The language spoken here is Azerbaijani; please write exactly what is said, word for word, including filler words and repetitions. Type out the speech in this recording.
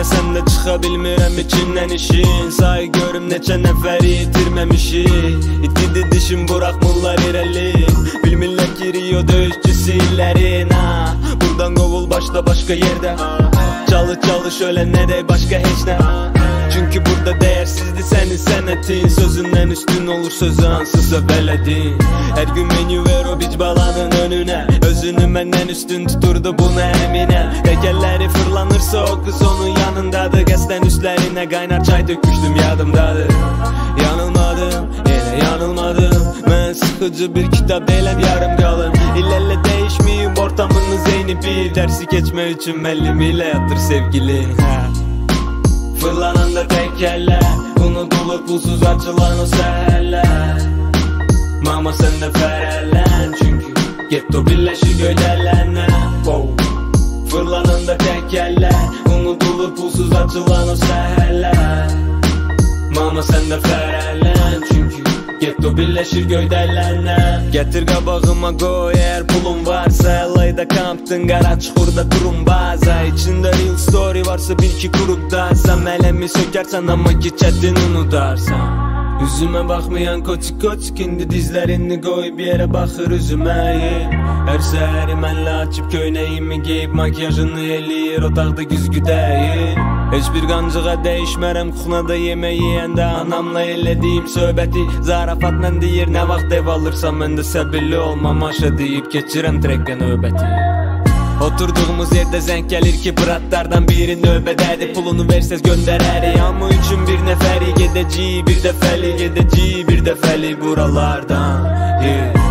istəsəm də çıxa bilmirəm içindən işin. Say görüm neçə nəfəri itirməmişik. İtidi dişim buraxmırlar irəli. Bilmirlər ki Rio döyüşçüsü illerin ha. Buradan qovul başla başqa yerdə. Çalış çalış ölənə dey başqa heç nə. Çünki burada dəyərsizdir sənin sənətin. Sözündən üstün olur sözü hansısa bələdin. Hər gün menü ver o bic balanın önünə. Özünü məndən üstün tuturdu buna əminəm. Təkəlləri fırlanırsa o qız onun yanındadır. Qəsdən üstlərinə qaynar çay dökmüşdüm yadımdadır. Yanılmadım, yenə yanılmadım. Mən sıxıcı bir kitab deyiləm yarım qalım. İllərlə dəyişməyim ortamınız eyni bir. Dərsi keçmək üçün müəllim ilə yatır sevgilin. Fırlananda təkəllər, unudulur pulsuz açılan o səhərlər. Mama sən də fərələn, çünki getto birləşir göydərlənə. Fırlananda təkəllər, unudulur pulsuz açılan o səhərlər. Mama sən də fərələn, çünki getto birləşir göydərlənə. Gətir qabağıma qoy əgər pulun varsa. Layda kampdın qara çuxurda durum baza. İçində real story varsa bil ki qurubdasan. Mələmi sökərsən amma ki çətin unudarsan. Üzümə baxmayan koçik koçik indi dizlərini qoyub yerə baxır üzümə. Hər səhəri mənlə açıb köynəyimi geyib makyajını eləyir otaqda güzgüdəyir. Heç bir qancığa dəyişmərəm kuxnada yemək yeyəndə. Anamla elədiyim söhbəti zarafatla deyir. Nə vaxt ev alırsan mən də səbirli olmam aşa deyib keçirəm trekkə növbəti. Oturduğumuz yerdə zəng gəlir ki bratlardan biri növbədədir. Pulunu versəz göndərərik amma üçün bir nəfəri. Gedəcəyik bir dəfəli, gedəcəyik bir dəfəli buralardan. yeah.